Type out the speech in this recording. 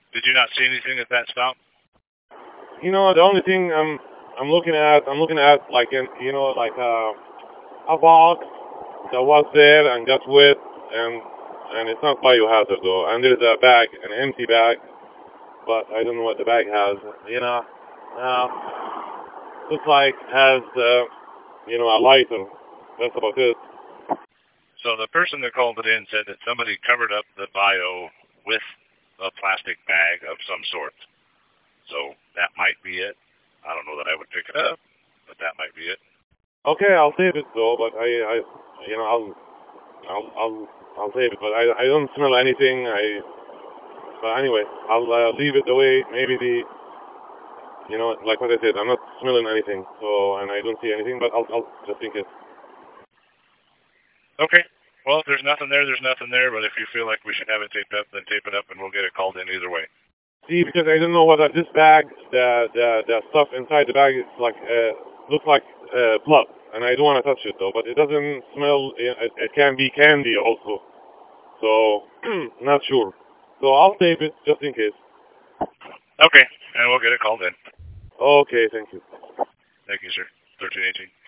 Did you not see anything at that stop? You know, the only thing I'm looking at, like a box that was there and got wet, and it's not biohazard though. And there's a bag, an empty bag, but I don't know what the bag has. You know, uh, looks like has a lighter. That's about it. So the person that called it in said that somebody covered up the bio with a plastic bag of some sort. So that might be it. I don't know that I would pick it up, but that might be it. Okay, I'll save it though, but I you know, I'll, I'll, I'll save it. But I don't smell anything. But anyway, I'll leave it the way. Maybe like what I said, I'm not smelling anything. So, and I don't see anything, but I'll just in case. Okay. Well, if there's nothing there, there's nothing there. But if you feel like we should have it taped up, then tape it up, and we'll get it called in either way. See, because I don't know whether this bag, the stuff inside the bag is like looks like blood, and I don't want to touch it though. But it doesn't smell. It can be candy also. So not sure. So I'll save it just in case. Okay, and we'll get it called in. Okay, thank you. Thank you, sir. 1318.